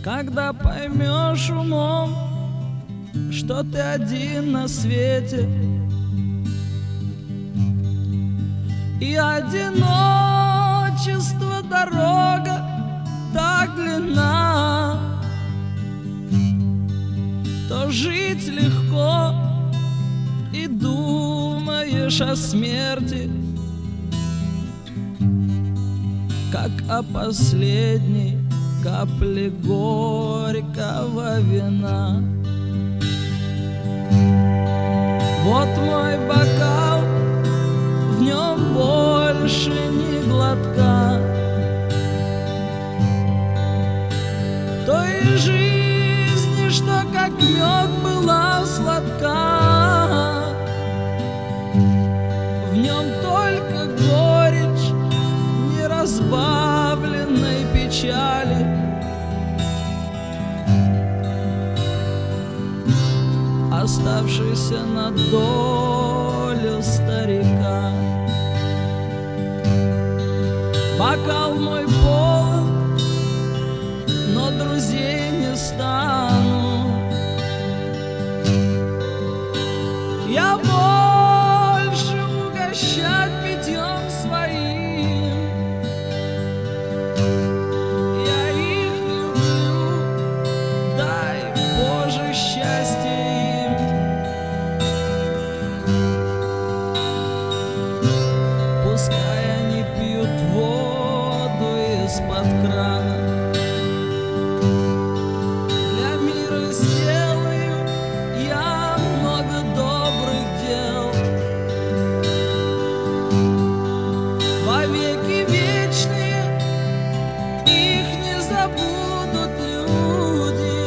Когда поймешь умом, что ты один на свете, и одиночество дорога так длинна, то жить легко и думаешь о смерти, как о последней капле горького вина. Вот мой бокал, в нем больше ни глотка той жизни, что как мед была сладка. В нем только горечь неразбавленной печали, оставшийся на долю старика. Бокал мой полон, но друзей не стану. Я больше угощать питьем своим. Я их люблю, дай Боже счастье им. Пускай они пьют воду из-под крана. Для мира сделаю я много добрых дел. Во веки вечные их не забудут люди.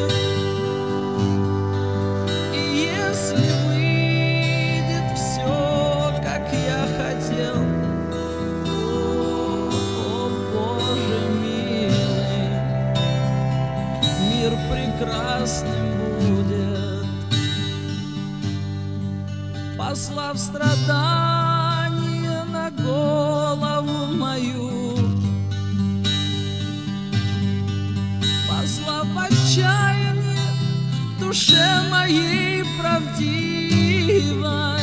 И если выйдет все, как я хотел, о Боже милый, мир прекрасным будет, послав страдания на голову мою, послав отчаяние душе моей правдивой.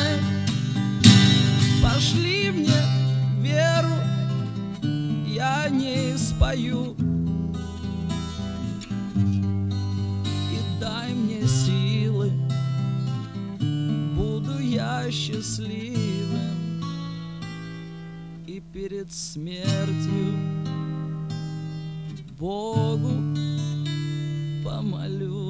Пошли мне веру, я не спою, и дай мне силы, буду я счастливым, и перед смертью Богу помолюсь.